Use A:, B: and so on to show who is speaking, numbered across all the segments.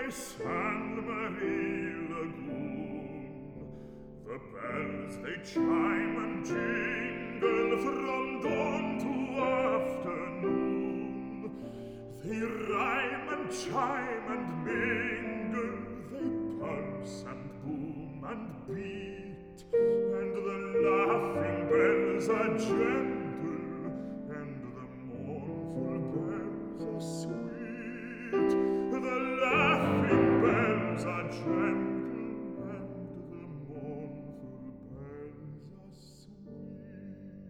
A: Sainte-Marie lagoon, the bells they chime and jingle from dawn to afternoon. They rhyme and chime and mingle, they pulse and boom and beat, and the laughing bells are gentle, and the mournful bells are sweet. The laughing bells are gentle, and the mournful bells are sweet.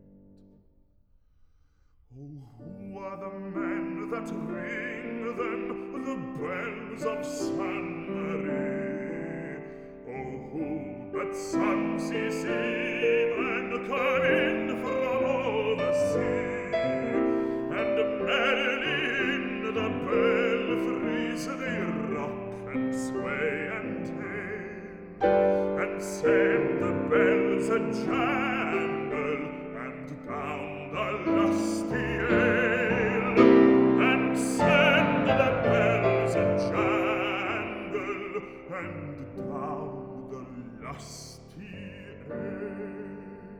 A: Oh, who are the men that ring then the bells of Sainte-Marie? Oh, who but some sea seamen come in from all the sea, and merrily in the belfries they rock and sway and hail, and send the bells a jangle, and down the lusty ale, and send the bells a jangle, and down the lusty ale.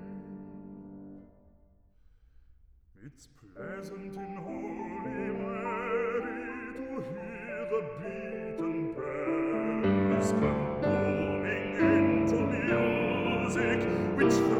A: It's pleasant in Holy Mary to hear the beaten bells come booming into music, which